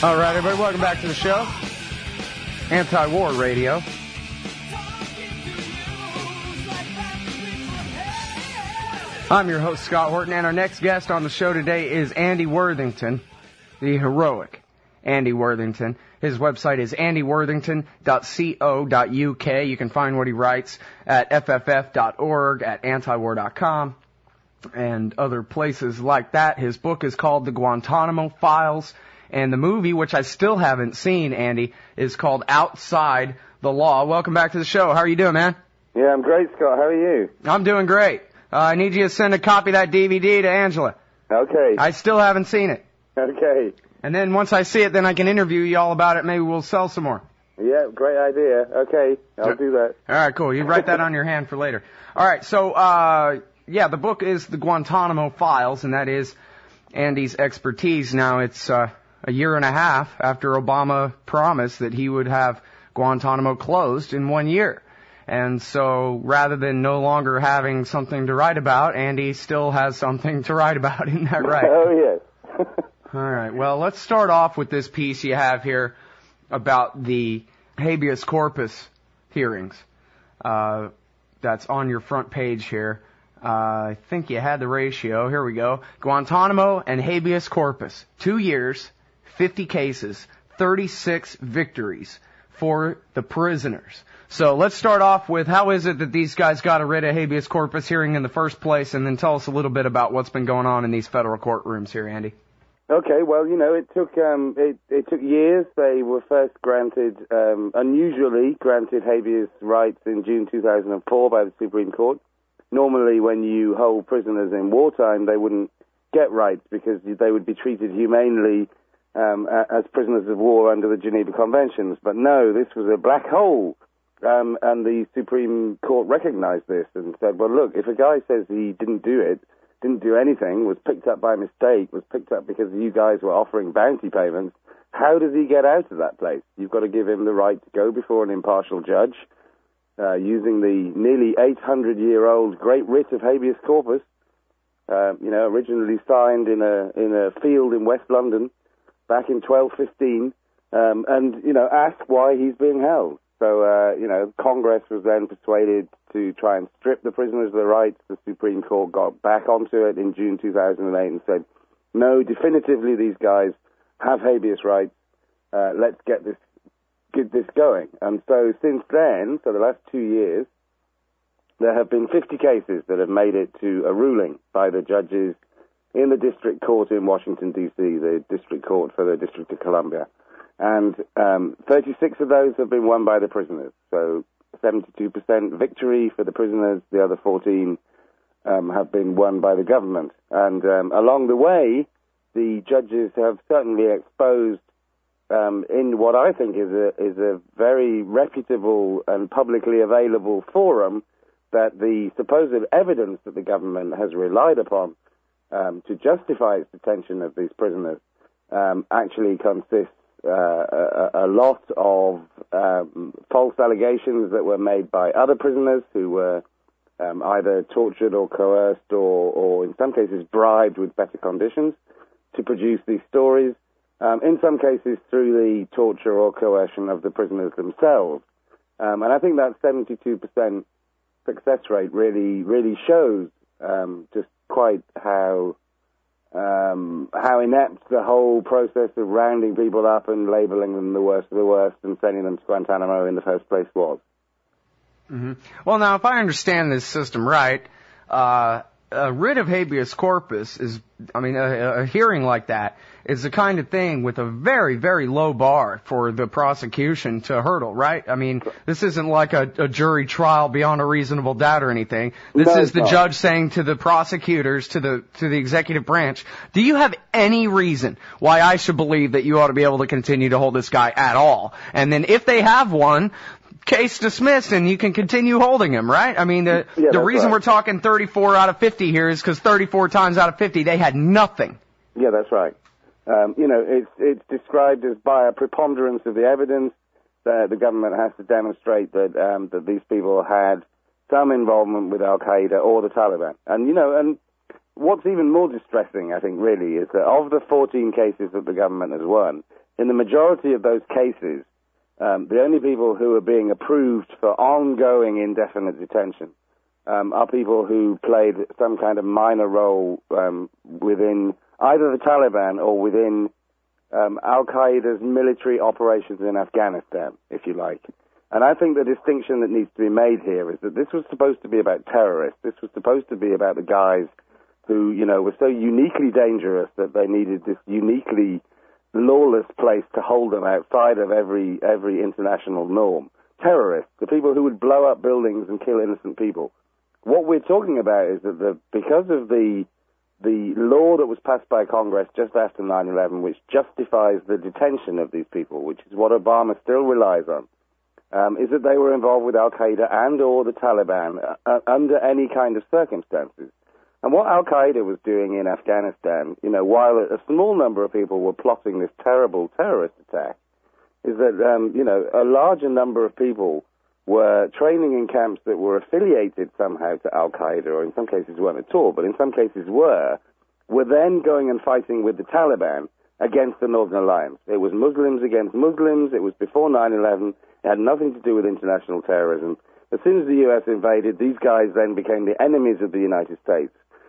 All right, everybody, welcome back to the show. Anti-War Radio. I'm your host, Scott Horton, and our next guest on the show today is Andy Worthington, the heroic Andy Worthington. His website is andyworthington.co.uk. You can find what he writes at fff.org, at antiwar.com, and other places like that. His book is called The Guantanamo Files, and the movie, which I still haven't seen, Andy, is called Outside the Law. Welcome back to the show. How are you doing, man? Yeah, I'm great, Scott. How are you? I'm doing great. I need you to send a copy of that DVD to Angela. Okay. I still haven't seen it. Okay. And then once I see it, then I can interview you all about it. Maybe we'll sell some more. Yeah, great idea. Okay, I'll do that. All right, cool. You write that on your hand for later. All right, so, the book is The Guantanamo Files, and that is Andy's expertise. Now, it's a year and a half after Obama promised that he would have Guantanamo closed in 1 year. And so rather than no longer having something to write about, Andy still has something to write about. Isn't that right? Oh, yes. All right. Well, let's start off with this piece you have here about the habeas corpus hearings. That's on your front page here. I think you had the ratio. Here we go. Guantanamo and habeas corpus. 2 years, 50 cases, 36 victories for the prisoners. So let's start off with how is it that these guys got rid of habeas corpus hearing in the first place, and then tell us a little bit about what's been going on in these federal courtrooms here, Andy. Okay, well, it took it took years. They were first unusually granted habeas rights in June 2004 by the Supreme Court. Normally, when you hold prisoners in wartime, they wouldn't get rights because they would be treated humanely as prisoners of war under the Geneva Conventions. But no, this was a black hole. And the Supreme Court recognized this and said, well, look, if a guy says he didn't do anything, was picked up by mistake, was picked up because you guys were offering bounty payments, how does he get out of that place? You've got to give him the right to go before an impartial judge, using the nearly 800-year-old Great Writ of Habeas Corpus, originally signed in a field in West London back in 1215, and ask why he's being held. So, Congress was then persuaded to try and strip the prisoners of their rights. The Supreme Court got back onto it in June 2008 and said, no, definitively these guys have habeas rights. Let's get this going. And so since then, for the last 2 years, there have been 50 cases that have made it to a ruling by the judges in the district court in Washington, D.C., the district court for the District of Columbia. And 36 of those have been won by the prisoners. So 72% victory for the prisoners. The other 14 have been won by the government. And along the way, the judges have certainly exposed, in what I think is a very reputable and publicly available forum, that the supposed evidence that the government has relied upon to justify its detention of these prisoners actually consists a lot of false allegations that were made by other prisoners who were either tortured or coerced or in some cases bribed with better conditions to produce these stories, in some cases through the torture or coercion of the prisoners themselves. And I think that 72% success rate really shows just quite how inept the whole process of rounding people up and labeling them the worst of the worst and sending them to Guantanamo in the first place was. Mm-hmm. Well, now, if I understand this system right, a writ of habeas corpus is, a hearing like that is the kind of thing with a very, very low bar for the prosecution to hurdle, right? This isn't like a jury trial beyond a reasonable doubt or anything. This is the judge saying to the prosecutors, to the executive branch, do you have any reason why I should believe that you ought to be able to continue to hold this guy at all? And then if they have one, case dismissed, and you can continue holding him, right? The reason we're talking 34 out of 50 here is because 34 times out of 50 they had nothing. Yeah, that's right. It's described as by a preponderance of the evidence that the government has to demonstrate that these people had some involvement with Al Qaeda or the Taliban. And what's even more distressing, I think, really, is that of the 14 cases that the government has won, in the majority of those cases, the only people who are being approved for ongoing indefinite detention are people who played some kind of minor role within either the Taliban or within Al-Qaeda's military operations in Afghanistan, if you like. And I think the distinction that needs to be made here is that this was supposed to be about terrorists. This was supposed to be about the guys who, you know, were so uniquely dangerous that they needed this uniquely lawless place to hold them outside of every international norm. Terrorists, the people who would blow up buildings and kill innocent people. What we're talking about is that because of the law that was passed by Congress just after 9/11, which justifies the detention of these people, which is what Obama still relies on, is that they were involved with Al-Qaeda and or the Taliban under any kind of circumstances. And what Al-Qaeda was doing in Afghanistan, you know, while a small number of people were plotting this terrible terrorist attack, is that, you know, a larger number of people were training in camps that were affiliated somehow to Al-Qaeda, or in some cases weren't at all, but in some cases were then going and fighting with the Taliban against the Northern Alliance. It was Muslims against Muslims. It was before 9/11. It had nothing to do with international terrorism. As soon as the U.S. invaded, these guys then became the enemies of the United States.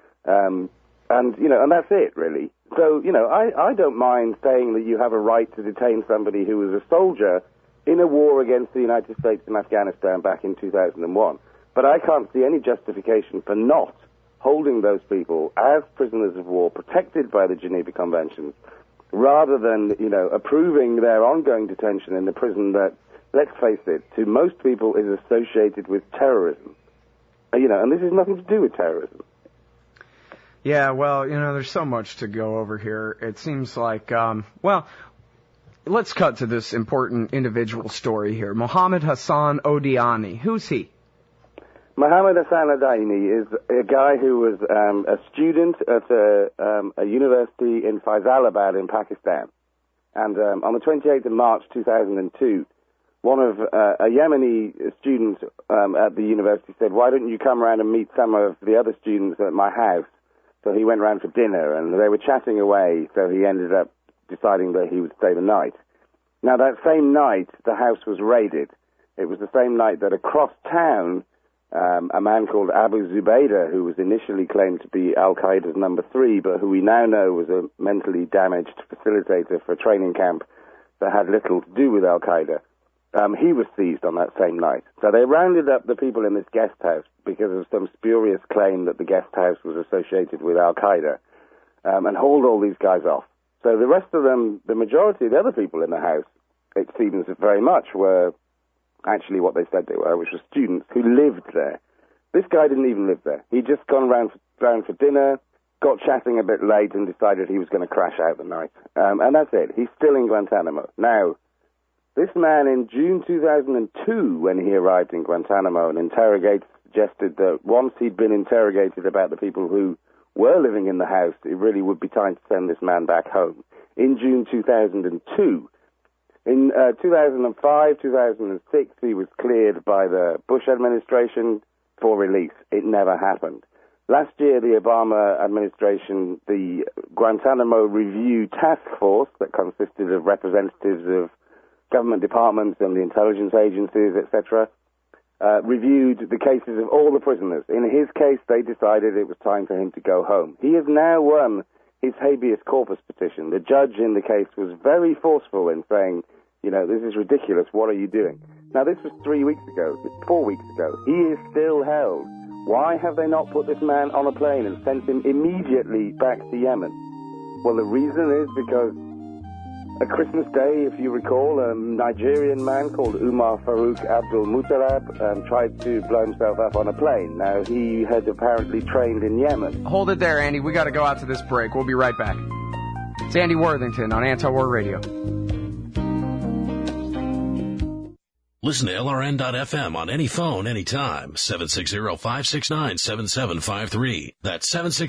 And, you know, and that's it, really. So, you know, I don't mind saying that you have a right to detain somebody who was a soldier in a war against the United States and Afghanistan back in 2001. But I can't see any justification for not holding those people as prisoners of war protected by the Geneva Conventions, rather than, you know, approving their ongoing detention in the prison that, let's face it, to most people is associated with terrorism. You know, and this has nothing to do with terrorism. Yeah, well, you know, there's so much to go over here. It seems like, well, let's cut to this important individual story here. Mohammed Hassan Odiani. Who's he? Mohammed Hassan Odiani is a guy who was a student at a university in Faisalabad in Pakistan. And on the 28th of March 2002, one of a Yemeni student at the university said, "Why don't you come around and meet some of the other students at my house?" So he went round for dinner, and they were chatting away, so he ended up deciding that he would stay the night. Now, that same night, the house was raided. It was the same night that across town, a man called Abu Zubaydah, who was initially claimed to be Al-Qaeda's number 3, but who we now know was a mentally damaged facilitator for a training camp that had little to do with Al-Qaeda, he was seized on that same night. So they rounded up the people in this guest house because of some spurious claim that the guest house was associated with Al-Qaeda, and hauled all these guys off. So the rest of them, the majority of the other people in the house, it seems very much, were actually what they said they were, which was students who lived there. This guy didn't even live there. He'd just gone round for dinner, got chatting a bit late, and decided he was going to crash out the night. And that's it. He's still in Guantanamo. Now, this man in June 2002, when he arrived in Guantanamo, an interrogator suggested that once he'd been interrogated about the people who were living in the house, it really would be time to send this man back home. In June 2002, in 2005, 2006, he was cleared by the Bush administration for release. It never happened. Last year, the Obama administration, the Guantanamo Review Task Force, that consisted of representatives of government departments and the intelligence agencies, etc., reviewed the cases of all the prisoners. In his case, they decided it was time for him to go home. He has now won his habeas corpus petition. The judge in the case was very forceful in saying, you know, this is ridiculous, what are you doing? Now, this was 4 weeks ago. He is still held. Why have they not put this man on a plane and sent him immediately back to Yemen? Well, the reason is because at Christmas Day, if you recall, a Nigerian man called Umar Farouk Abdul Mutalab tried to blow himself up on a plane. Now, he had apparently trained in Yemen. Hold it there, Andy. We got to go out to this break. We'll be right back. It's Andy Worthington on Anti-War Radio. Listen to LRN.FM on any phone, anytime. 760-569-7753. That's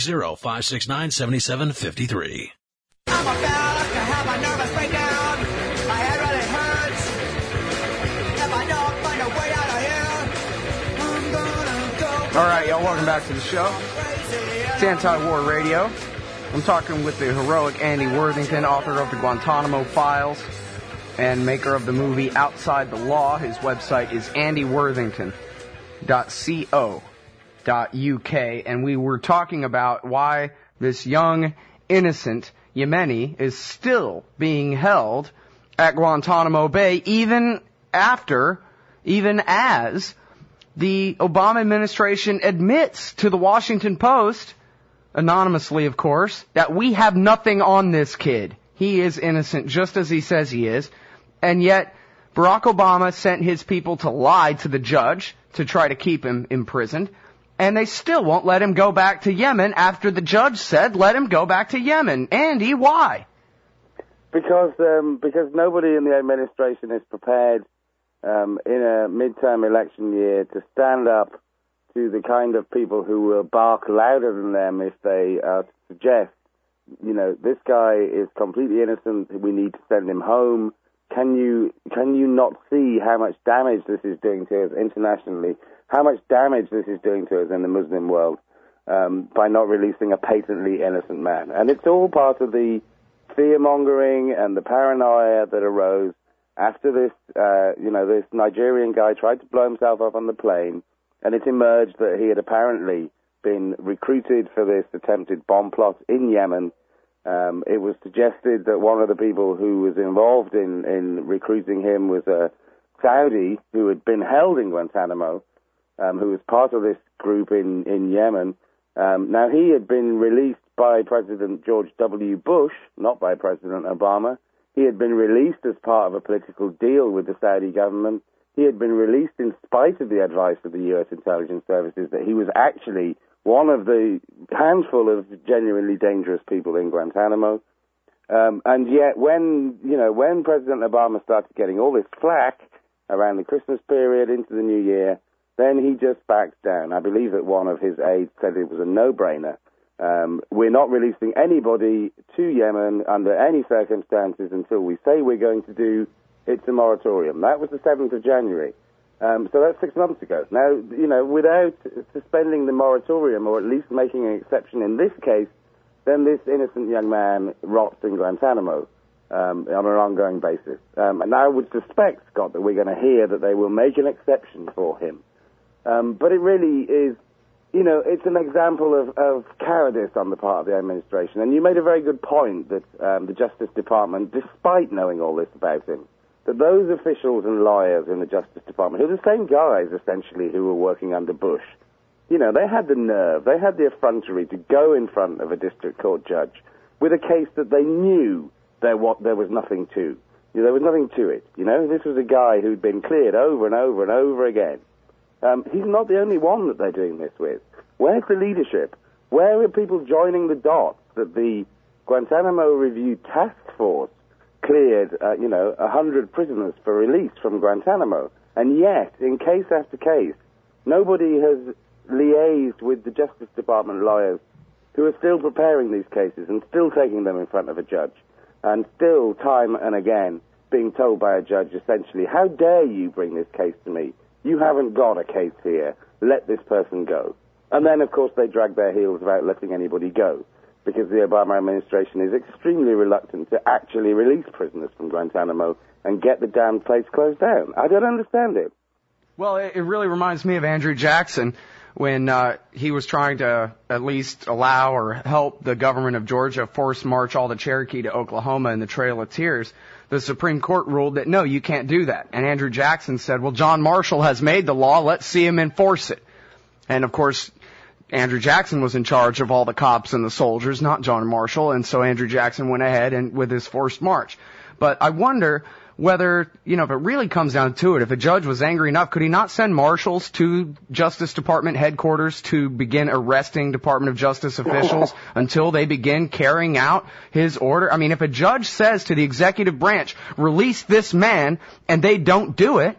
760-569-7753. I'm about to have a nervous breakdown. My head really hurts. If I don't find a way out of here, I'm gonna go. All right, y'all, welcome back to the show. It's Anti-War Radio. I'm talking with the heroic Andy Worthington, author of the Guantanamo Files and maker of the movie Outside the Law. His website is andyworthington.co.uk, and we were talking about why this young, innocent Yemeni is still being held at Guantanamo Bay even as the Obama administration admits to the Washington Post, anonymously of course, that we have nothing on this kid. He is innocent just as he says he is. And yet Barack Obama sent his people to lie to the judge to try to keep him imprisoned. And they still won't let him go back to Yemen after the judge said let him go back to Yemen. Andy, why? Because nobody in the administration is prepared in a midterm election year to stand up to the kind of people who will bark louder than them if they suggest, this guy is completely innocent, we need to send him home. Can you not see how much damage this is doing to us internationally, how much damage this is doing to us in the Muslim world by not releasing a patently innocent man? And it's all part of the fear-mongering and the paranoia that arose after this, this Nigerian guy tried to blow himself up on the plane, and it emerged that he had apparently been recruited for this attempted bomb plot in Yemen. It was suggested that one of the people who was involved in recruiting him was a Saudi who had been held in Guantanamo, who was part of this group in Yemen. Now, he had been released by President George W. Bush, not by President Obama. He had been released as part of a political deal with the Saudi government. He had been released in spite of the advice of the U.S. intelligence services that he was actually one of the handful of genuinely dangerous people in Guantanamo. And yet, when President Obama started getting all this flack around the Christmas period into the new year, then he just backed down. I believe that one of his aides said it was a no-brainer. We're not releasing anybody to Yemen under any circumstances until we say we're going to do. It's a moratorium. That was the 7th of January. So that's 6 months ago. Now, without suspending the moratorium, or at least making an exception in this case, then this innocent young man rots in Guantanamo on an ongoing basis. And I would suspect, Scott, that we're going to hear that they will make an exception for him. But it really is, it's an example of cowardice on the part of the administration. And you made a very good point that the Justice Department, despite knowing all this about him, that those officials and lawyers in the Justice Department, who are the same guys, essentially, who were working under Bush, they had the nerve, they had the effrontery to go in front of a district court judge with a case that they knew there was nothing to. There was nothing to it. This was a guy who'd been cleared over and over and over again. He's not the only one that they're doing this with. Where's the leadership? Where are people joining the dots that the Guantanamo Review Task Force cleared, 100 prisoners for release from Guantanamo? And yet, in case after case, nobody has liaised with the Justice Department lawyers who are still preparing these cases and still taking them in front of a judge, and still, time and again, being told by a judge, essentially, how dare you bring this case to me? You haven't got a case here. Let this person go. And then, of course, they drag their heels about letting anybody go, because the Obama administration is extremely reluctant to actually release prisoners from Guantanamo and get the damn place closed down. I don't understand it. Well, it really reminds me of Andrew Jackson when he was trying to at least allow or help the government of Georgia force march all the Cherokee to Oklahoma in the Trail of Tears. The Supreme Court ruled that, no, you can't do that. And Andrew Jackson said, well, John Marshall has made the law. Let's see him enforce it. And, of course, Andrew Jackson was in charge of all the cops and the soldiers, not John Marshall. And so Andrew Jackson went ahead and with his forced march. But I wonder whether, if it really comes down to it, if a judge was angry enough, could he not send marshals to Justice Department headquarters to begin arresting Department of Justice officials until they begin carrying out his order? I mean, if a judge says to the executive branch, release this man, and they don't do it,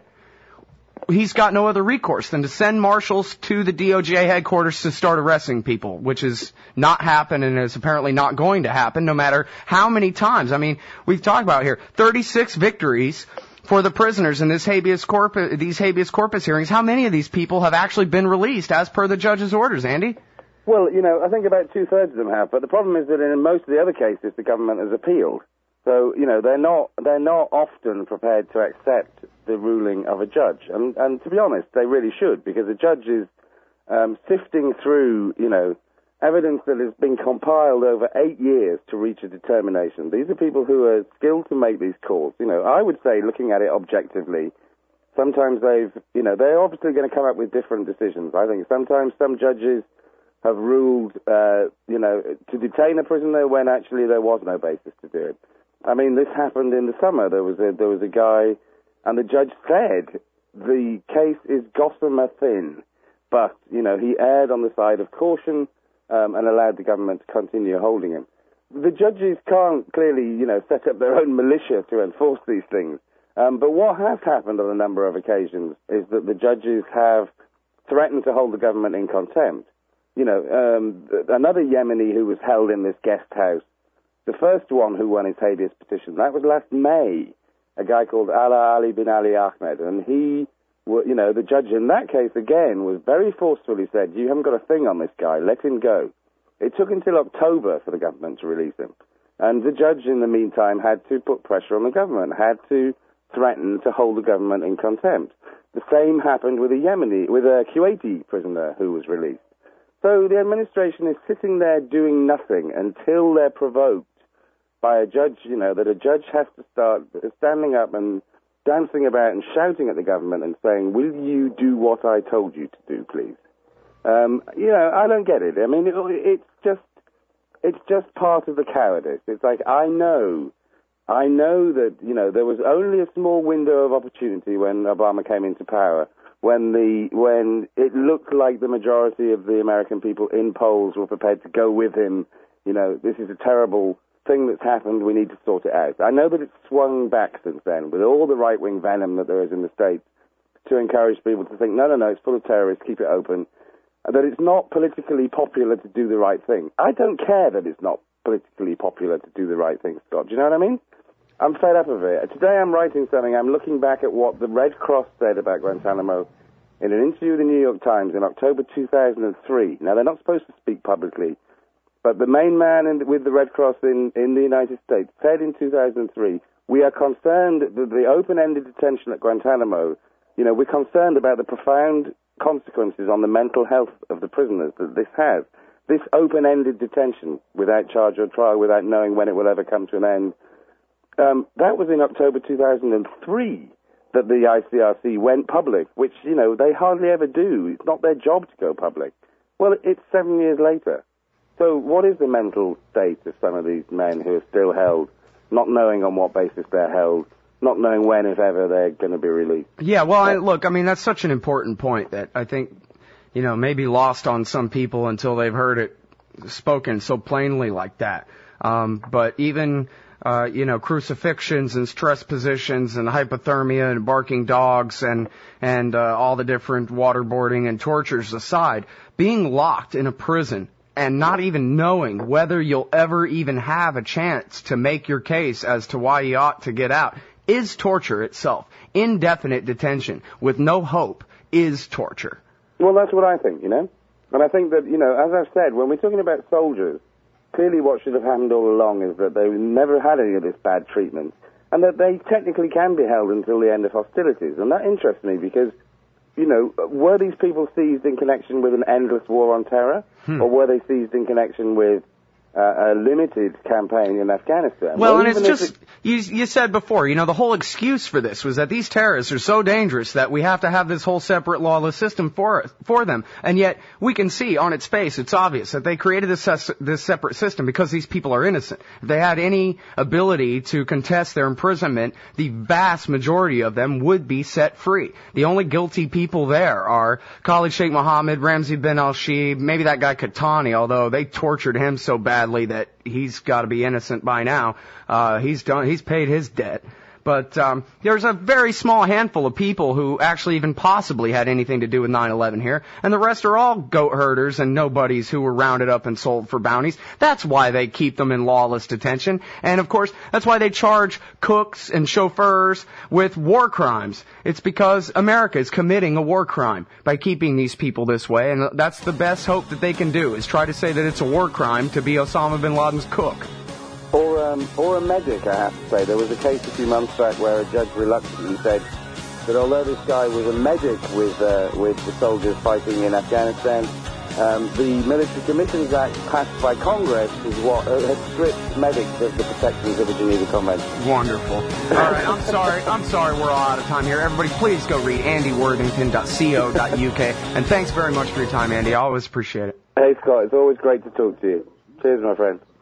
he's got no other recourse than to send marshals to the DOJ headquarters to start arresting people, which is not happened and is apparently not going to happen no matter how many times. I mean, we've talked about here 36 victories for the prisoners in these habeas corpus hearings. How many of these people have actually been released as per the judge's orders, Andy? Well, I think about 2/3 of them have, but the problem is that in most of the other cases, the government has appealed. So, they're not often prepared to accept the ruling of a judge. And to be honest, they really should, because a judge is sifting through, evidence that has been compiled over 8 years to reach a determination. These are people who are skilled to make these calls. I would say, looking at it objectively, sometimes they're obviously going to come up with different decisions. I think sometimes some judges have ruled, to detain a prisoner when actually there was no basis to do it. I mean, this happened in the summer. There was a guy, and the judge said the case is gossamer thin, but he erred on the side of caution and allowed the government to continue holding him. The judges can't clearly, set up their own militia to enforce these things. But what has happened on a number of occasions is that the judges have threatened to hold the government in contempt. Another Yemeni who was held in this guest house, the first one who won his habeas petition, that was last May, a guy called Ala Ali bin Ali Ahmed, and the judge in that case, again, was very forcefully said, you haven't got a thing on this guy, let him go. It took until October for the government to release him. And the judge, in the meantime, had to put pressure on the government, had to threaten to hold the government in contempt. The same happened with a Kuwaiti prisoner who was released. So the administration is sitting there doing nothing until they're provoked by a judge, that a judge has to start standing up and dancing about and shouting at the government and saying, will you do what I told you to do, please? I don't get it. I mean, it's just part of the cowardice. It's like, I know that, there was only a small window of opportunity when Obama came into power, when it looked like the majority of the American people in polls were prepared to go with him. This is a terrible thing that's happened, we need to sort it out. I know that it's swung back since then with all the right-wing venom that there is in the States to encourage people to think, no, it's full of terrorists, keep it open, that it's not politically popular to do the right thing. I don't care that it's not politically popular to do the right thing, Scott. Do you know what I mean? I'm fed up of it. Today I'm writing something, I'm looking back at what the Red Cross said about Guantanamo in an interview with the New York Times in October 2003. Now, they're not supposed to speak publicly, but the main man with the Red Cross in the United States said in 2003, we are concerned that the open-ended detention at Guantanamo, we're concerned about the profound consequences on the mental health of the prisoners that this has. This open-ended detention without charge or trial, without knowing when it will ever come to an end, that was in October 2003 that the ICRC went public, which, they hardly ever do. It's not their job to go public. Well, it's 7 years later. So what is the mental state of some of these men who are still held, not knowing on what basis they're held, not knowing when, if ever, they're going to be released? Yeah, well, look, that's such an important point that I think, may be lost on some people until they've heard it spoken so plainly like that. But even, crucifixions and stress positions and hypothermia and barking dogs and all the different waterboarding and tortures aside, being locked in a prison and not even knowing whether you'll ever even have a chance to make your case as to why you ought to get out is torture itself. Indefinite detention with no hope is torture. Well, that's what I think, And I think that, as I've said, when we're talking about soldiers, clearly what should have happened all along is that they never had any of this bad treatment and that they technically can be held until the end of hostilities. And that interests me because, were these people seized in connection with an endless war on terror? Or were they seized in connection with a limited campaign in Afghanistan? Well, and it's just, you said before, the whole excuse for this was that these terrorists are so dangerous that we have to have this whole separate lawless system for them. And yet, we can see on its face, it's obvious that they created this separate system because these people are innocent. If they had any ability to contest their imprisonment, the vast majority of them would be set free. The only guilty people there are Khalid Sheikh Mohammed, Ramzi bin al-Shibh, maybe that guy Katani, although they tortured him so badly that he's got to be innocent by now. He's paid his debt. But there's a very small handful of people who actually even possibly had anything to do with 9/11 here, and the rest are all goat herders and nobodies who were rounded up and sold for bounties. That's why they keep them in lawless detention, and of course, that's why they charge cooks and chauffeurs with war crimes. It's because America is committing a war crime by keeping these people this way, and that's the best hope that they can do, is try to say that it's a war crime to be Osama bin Laden's cook. Or a medic, I have to say. There was a case a few months back where a judge reluctantly said that although this guy was a medic with the soldiers fighting in Afghanistan, the Military Commissions Act passed by Congress is what had stripped medics of the protections of the Geneva Convention. Wonderful. All right, I'm sorry we're all out of time here. Everybody, please go read andyworthington.co.uk. And thanks very much for your time, Andy. I always appreciate it. Hey, Scott, it's always great to talk to you. Cheers, my friend.